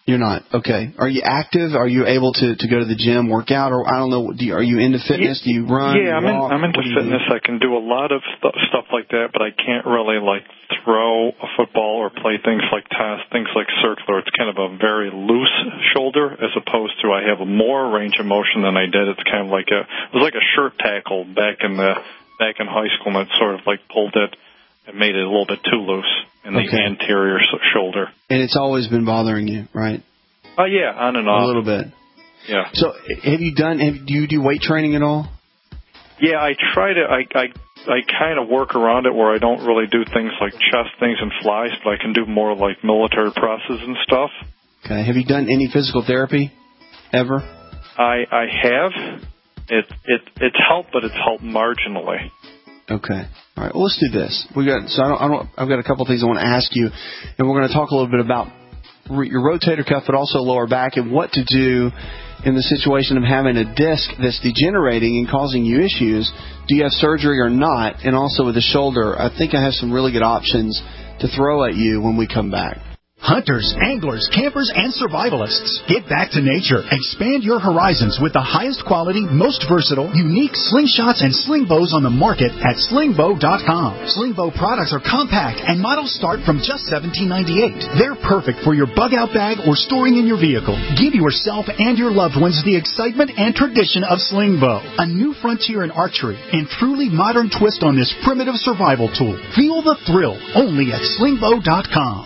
You're not. Okay. Are you active? Are you able to, to go to the gym, work out, or I don't know? Do you, are you into fitness? Yeah, do you run? Yeah, I'm, walk? in, I'm into fitness. I can do a lot of st- stuff like that, but I can't really like throw a football or play things like toss, things like circular. It's kind of a very loose shoulder, as opposed to I have a more range of motion than I did. It's kind of like a it was like a shirt tackle back in the back in high school, and it sort of like pulled it and made it a little bit too loose in the okay. anterior shoulder. And it's always been bothering you, right? Oh, uh, yeah, on and off. A little bit. Yeah. So have you done, have, do you do weight training at all? Yeah, I try to, I, I, I kind of work around it where I don't really do things like chest things and flies, but I can do more like military presses and stuff. Okay. Have you done any physical therapy ever? I, I have. It, it, it's helped, but it's helped marginally. Okay. All right. Well, let's do this. We got so I don't, I don't. I've got a couple of things I want to ask you, and we're going to talk a little bit about re- your rotator cuff, but also lower back, and what to do in the situation of having a disc that's degenerating and causing you issues. Do you have surgery or not? And also with the shoulder, I think I have some really good options to throw at you when we come back. Hunters, anglers, campers, and survivalists. Get back to nature. Expand your horizons with the highest quality, most versatile, unique slingshots and sling bows on the market at sling bow dot com. Sling bow products are compact and models start from just seventeen ninety-eight. They're perfect for your bug-out bag or storing in your vehicle. Give yourself and your loved ones the excitement and tradition of sling bow. A new frontier in archery and truly modern twist on this primitive survival tool. Feel the thrill only at sling bow dot com.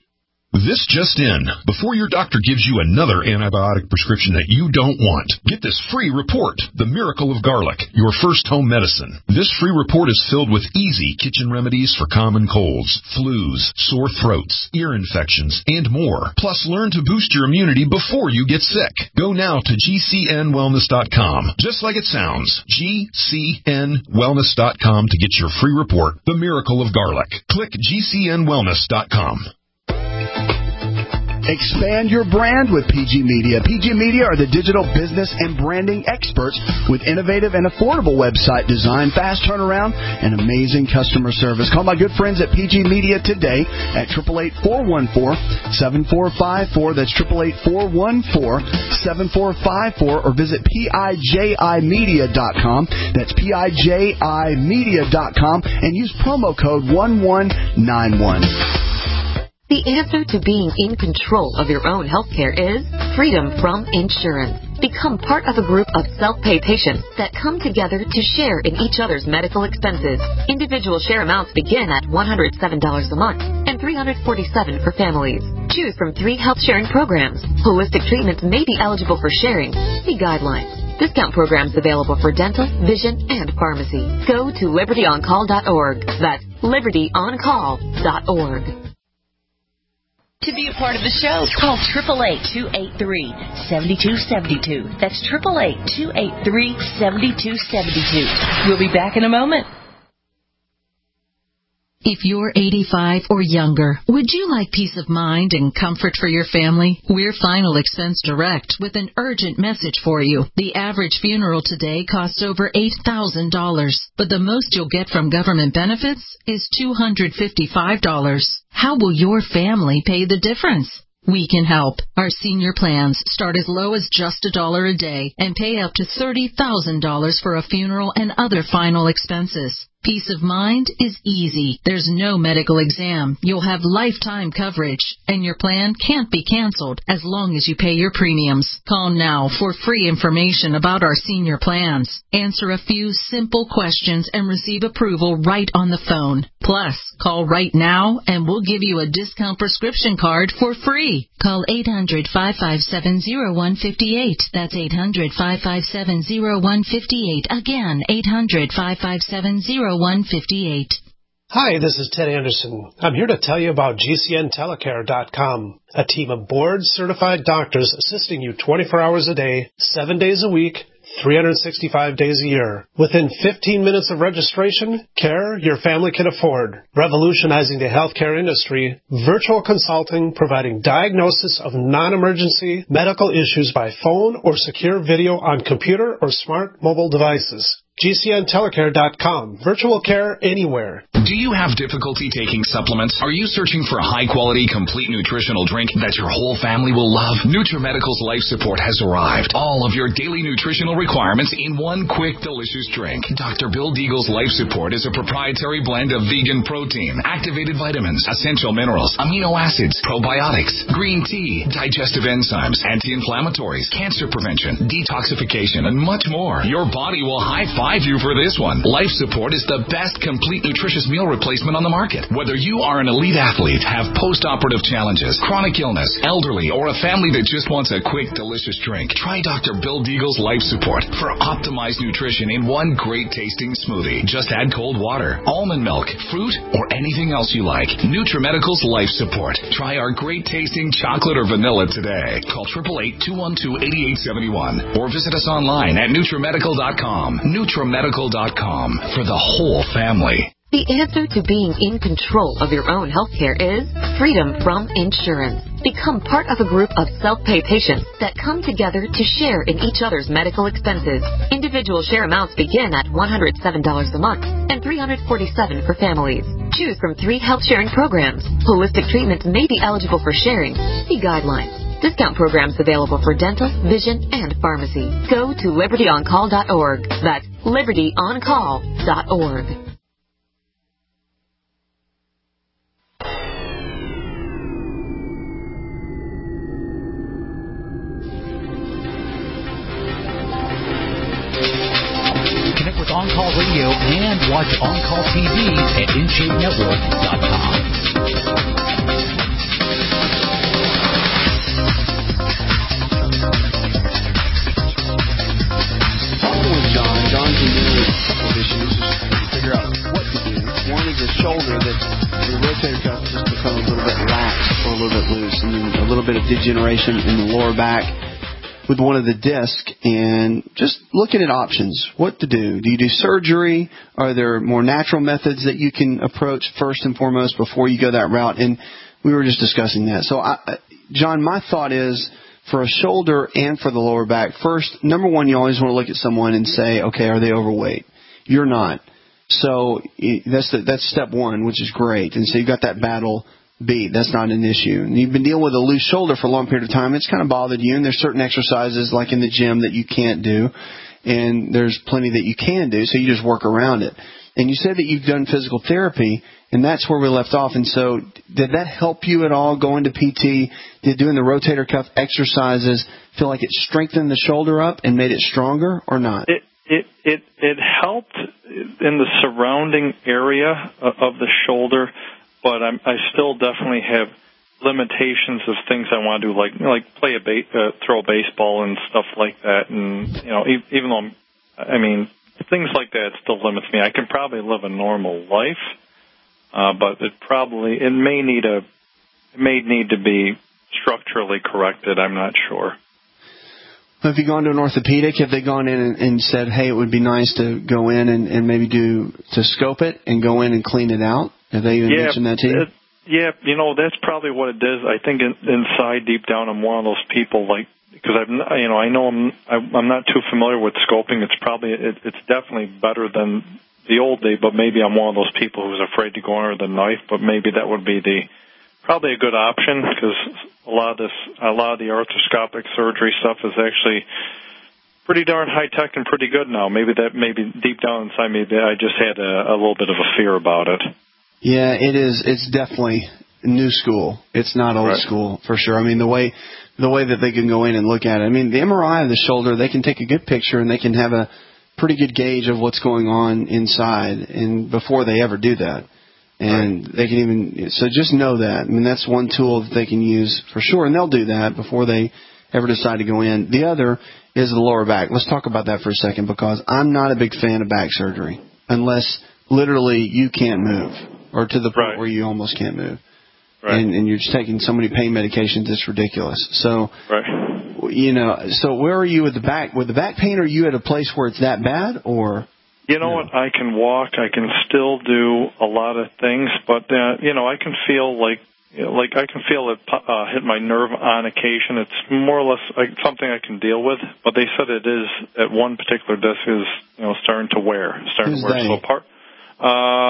This just in. Before your doctor gives you another antibiotic prescription that you don't want, get this free report, The Miracle of Garlic, your first home medicine. This free report is filled with easy kitchen remedies for common colds, flus, sore throats, ear infections, and more. Plus, learn to boost your immunity before you get sick. Go now to G C N wellness dot com, just like it sounds, G C N wellness dot com to get your free report, The Miracle of Garlic. Click G C N wellness dot com. Expand your brand with P G Media. P G Media are the digital business and branding experts with innovative and affordable website design, fast turnaround, and amazing customer service. Call my good friends at P G Media today at eight eight eight, four one four, seven four five four. That's eight eight eight, four one four, seven four five four. Or visit P I J I media dot com. That's P I J I media dot com. And use promo code one one nine one. The answer to being in control of your own health care is freedom from insurance. Become part of a group of self-pay patients that come together to share in each other's medical expenses. Individual share amounts begin at one hundred seven dollars a month and three hundred forty-seven dollars for families. Choose from three health sharing programs. Holistic treatments may be eligible for sharing. See guidelines. Discount programs available for dental, vision, and pharmacy. Go to liberty on call dot org. That's liberty on call dot org. To be a part of the show, call eight eight eight, two eight three, seven two seven two. That's eight eight eight, two eight three, seven two seven two. We'll be back in a moment. If you're eighty-five or younger, would you like peace of mind and comfort for your family? We're Final Expense Direct with an urgent message for you. The average funeral today costs over eight thousand dollars, but the most you'll get from government benefits is two hundred fifty-five dollars. How will your family pay the difference? We can help. Our senior plans start as low as just a dollar a day and pay up to thirty thousand dollars for a funeral and other final expenses. Peace of mind is easy. There's no medical exam. You'll have lifetime coverage, and your plan can't be canceled as long as you pay your premiums. Call now for free information about our senior plans. Answer a few simple questions and receive approval right on the phone. Plus, call right now and we'll give you a discount prescription card for free. Call eight hundred, five five seven, zero one five eight. That's eight hundred, five five seven, zero one five eight. Again, eight hundred, five five seven, zero one five eight. Hi, this is Ted Anderson. I'm here to tell you about G C N telecare dot com, a team of board-certified doctors assisting you twenty-four hours a day, seven days a week, three hundred sixty-five days a year. Within fifteen minutes of registration, care your family can afford. Revolutionizing the healthcare industry, virtual consulting providing diagnosis of non-emergency medical issues by phone or secure video on computer or smart mobile devices. G C N telecare dot com. Virtual care anywhere. Do you have difficulty taking supplements? Are you searching for a high-quality, complete nutritional drink that your whole family will love? NutriMedical's Life Support has arrived. All of your daily nutritional requirements in one quick, delicious drink. Doctor Bill Deagle's Life Support is a proprietary blend of vegan protein, activated vitamins, essential minerals, amino acids, probiotics, green tea, digestive enzymes, anti-inflammatories, cancer prevention, detoxification, and much more. Your body will high-five you for this one. Life Support is the best complete nutritious meal replacement on the market. Whether you are an elite athlete, have post-operative challenges, chronic illness, elderly, or a family that just wants a quick, delicious drink, try Doctor Bill Deagle's Life Support for optimized nutrition in one great-tasting smoothie. Just add cold water, almond milk, fruit, or anything else you like. NutriMedical's Life Support. Try our great-tasting chocolate or vanilla today. Call eight eight eight, two one two, eight eight seven one or visit us online at NutriMedical dot com. NutriMedical dot com for the whole family. The answer to being in control of your own healthcare is freedom from insurance. Become part of a group of self-pay patients that come together to share in each other's medical expenses. Individual share amounts begin at one hundred seven dollars a month and three hundred forty-seven dollars for families. Choose from three health sharing programs. Holistic treatments may be eligible for sharing. See guidelines. Discount programs available for dental, vision, and pharmacy. Go to liberty on call dot org. That's liberty on call dot org. Connect with On Call Radio and watch On Call T V at in shape network dot com. John. John's been dealing with a couple of issues just to figure out what to do. One is the shoulder that the rotator cuff just become a little bit lax or a little bit loose, and then a little bit of degeneration in the lower back with one of the discs, and just looking at options, what to do. Do you do surgery? Are there more natural methods that you can approach first and foremost before you go that route? And we were just discussing that. So, I, John, my thought is, for a shoulder and for the lower back, first, number one, you always want to look at someone and say, okay, are they overweight? You're not. So that's the, that's step one, which is great. And so you've got that battle beat. That's not an issue. And you've been dealing with a loose shoulder for a long period of time. It's kind of bothered you, and there's certain exercises like in the gym that you can't do, and there's plenty that you can do, so you just work around it. And you said that you've done physical therapy, and that's where we left off. And so did that help you at all going to P T? Did doing the rotator cuff exercises feel like it strengthened the shoulder up and made it stronger or not? It it it, it helped in the surrounding area of the shoulder, but I'm, I still definitely have limitations of things I want to do, like you know, like play a ba- uh, throw a baseball and stuff like that. And you know, e- even though I'm, I mean, things like that still limits me. I can probably live a normal life, uh, but it probably it may need a it may need to be structurally corrected. I'm not sure. Have you gone to an orthopedic? Have they gone in and, and said, hey, it would be nice to go in and, and maybe do to scope it and go in and clean it out? Have they even yeah, mentioned that to you? It, yeah, you know, that's probably what it is. I think in, inside, deep down, I'm one of those people, like, because I've, you know, I know I'm, I'm not too familiar with scoping. It's probably, it, it's definitely better than the old day, but maybe I'm one of those people who's afraid to go under the knife. But maybe that would be the probably a good option, because a lot of this, a lot of the arthroscopic surgery stuff is actually pretty darn high tech and pretty good now. Maybe that, maybe deep down inside me, I just had a, a little bit of a fear about it. Yeah, it is. It's definitely new school. It's not old right. school for sure. I mean, the way the way that they can go in and look at it. I mean, the M R I of the shoulder, they can take a good picture and they can have a pretty good gauge of what's going on inside, and before they ever do that. And right. they can even, so just know that. I mean, that's one tool that they can use for sure, and they'll do that before they ever decide to go in. The other is the lower back. Let's talk about that for a second, because I'm not a big fan of back surgery unless literally you can't move, or to the point right. where you almost can't move. Right. And, and you're just taking so many pain medications, it's ridiculous. So, right. you know, so where are you with the back? With the back pain, are you at a place where it's that bad, or? You know what? I can walk. I can still do a lot of things, but uh, you know, I can feel like you know, like I can feel it uh, hit my nerve on occasion. It's more or less like something I can deal with, but they said it is at one particular disc is you know starting to wear, starting Who's to wear. they? So part uh,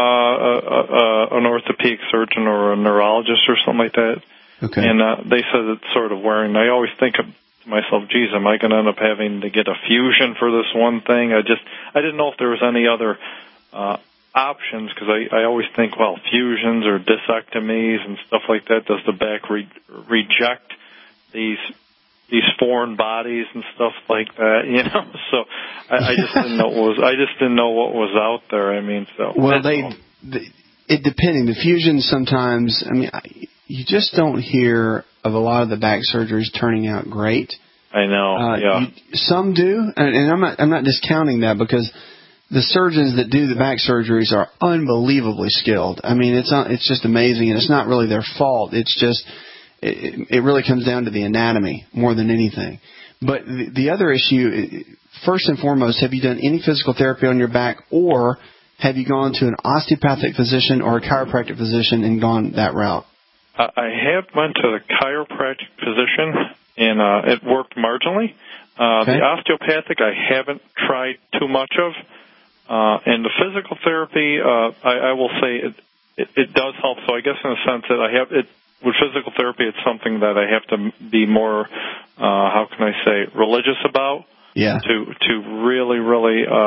a, a, an orthopedic surgeon or a neurologist or something like that. Okay. And uh, they said it's sort of wearing. I always think of to myself, geez, am I going to end up having to get a fusion for this one thing? I just I didn't know if there was any other uh, options, because I, I always think, well, fusions or discectomies and stuff like that. Does the back re- reject these these foreign bodies and stuff like that? You know, so I, I just didn't know what was I just didn't know what was out there. I mean, so well, they, they it depending the fusions sometimes. I mean, I, you just don't hear of a lot of the back surgeries turning out great. I know. Uh, yeah. You, some do, and, and I'm not I'm not discounting that, because the surgeons that do the back surgeries are unbelievably skilled. I mean, it's it's just amazing, and it's not really their fault. It's just it, it really comes down to the anatomy more than anything. But the, the other issue, first and foremost, have you done any physical therapy on your back, or have you gone to an osteopathic physician or a chiropractic physician and gone that route? I have went to the chiropractic physician, and uh, it worked marginally. Uh, okay. The osteopathic I haven't tried too much of. Uh, and the physical therapy, uh, I, I will say it, it, it does help. So I guess in a sense that I have it with physical therapy, it's something that I have to be more, uh, how can I say, religious about. Yeah. To to really really uh,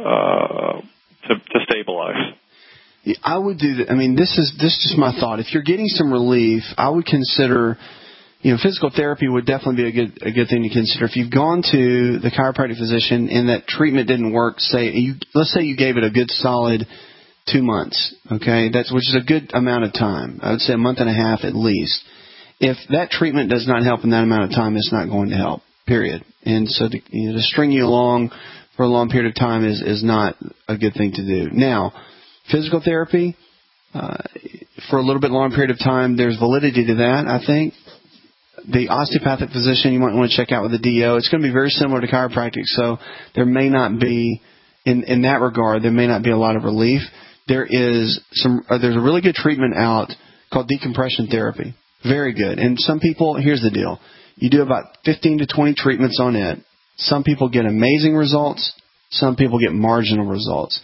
uh, to, to stabilize. Yeah, I would do that. I mean, this is this is just my thought. If you're getting some relief, I would consider. You know, physical therapy would definitely be a good a good thing to consider. If you've gone to the chiropractic physician and that treatment didn't work, say you let's say you gave it a good solid two months, okay, that's which is a good amount of time. I would say a month and a half at least. If that treatment does not help in that amount of time, it's not going to help. Period. And so to, you know, to string you along for a long period of time is is not a good thing to do. Now, physical therapy uh, for a little bit long period of time, there's validity to that, I think. The osteopathic physician you might want to check out with the D O. It's going to be very similar to chiropractic, so there may not be, in, in that regard, there may not be a lot of relief. There is some. Uh, there's a really good treatment out called decompression therapy. Very good. And some people, here's the deal. You do about fifteen to twenty treatments on it. Some people get amazing results. Some people get marginal results.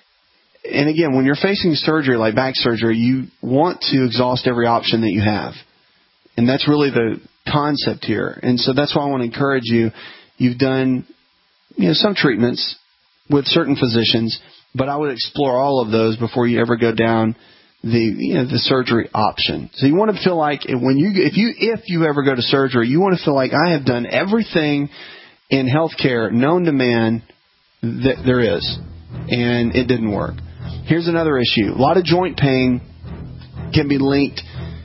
And again, when you're facing surgery like back surgery, you want to exhaust every option that you have. And that's really the concept here. And so that's why I want to encourage you. You've done, you know, some treatments with certain physicians, but I would explore all of those before you ever go down the, you know, the surgery option. So you want to feel like when you, if you, if you ever go to surgery, you want to feel like I have done everything in healthcare known to man that there is, and it didn't work. Here's another issue. A lot of joint pain can be linked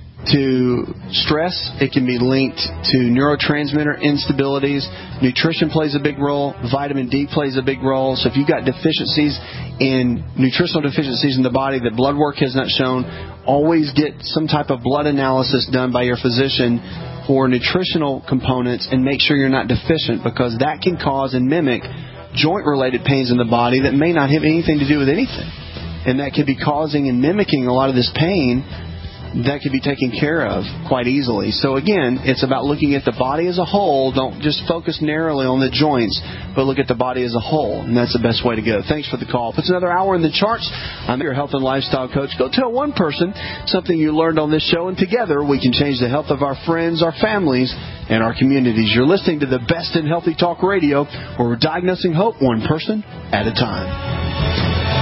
to stress. It can be linked to neurotransmitter instabilities. Nutrition plays a big role. Vitamin D plays a big role. So if you've got deficiencies in nutritional deficiencies in the body that blood work has not shown, always get some type of blood analysis done by your physician for nutritional components and make sure you're not deficient, because that can cause and mimic joint-related pains in the body that may not have anything to do with anything. And that could be causing and mimicking a lot of this pain that could be taken care of quite easily. So again, it's about looking at the body as a whole. Don't just focus narrowly on the joints, but look at the body as a whole. And that's the best way to go. Thanks for the call. Puts another hour in the charts. I'm your health and lifestyle coach. Go tell one person something you learned on this show, and together we can change the health of our friends, our families, and our communities. You're listening to the best in Healthy Talk Radio, where we're diagnosing hope one person at a time.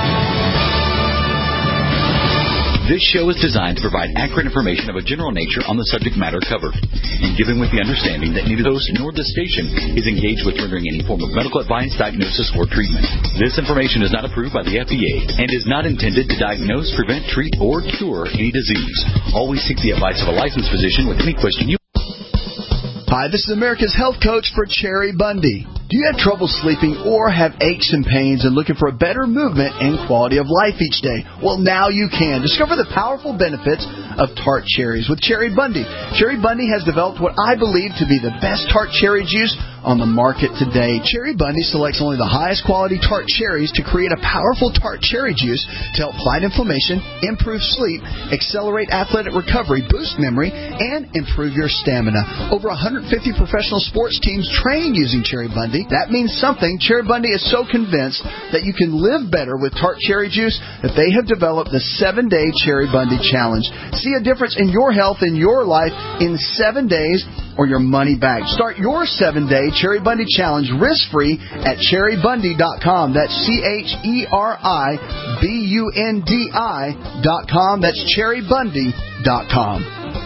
This show is designed to provide accurate information of a general nature on the subject matter covered, and given with the understanding that neither the host nor the station is engaged with rendering any form of medical advice, diagnosis, or treatment. This information is not approved by the F D A and is not intended to diagnose, prevent, treat, or cure any disease. Always seek the advice of a licensed physician with any question you... Hi, this is America's Health Coach for Cherry Bundy. Do you have trouble sleeping or have aches and pains and looking for a better movement and quality of life each day? Well, now you can. Discover the powerful benefits of tart cherries with Cherry Bundy. Cherry Bundy has developed what I believe to be the best tart cherry juice on the market today. Cherry Bundy selects only the highest quality tart cherries to create a powerful tart cherry juice to help fight inflammation, improve sleep, accelerate athletic recovery, boost memory, and improve your stamina. Over one hundred fifty professional sports teams train using Cherry Bundy. That means something. Cherry Bundy is so convinced that you can live better with tart cherry juice that they have developed the seven-day Cherry Bundy Challenge. See a difference in your health and your life in seven days or your money back. Start your seven-day Cherry Bundy Challenge risk-free at cherry bundy dot com. That's C H E R I B U N D I dot com. That's cherry bundy dot com.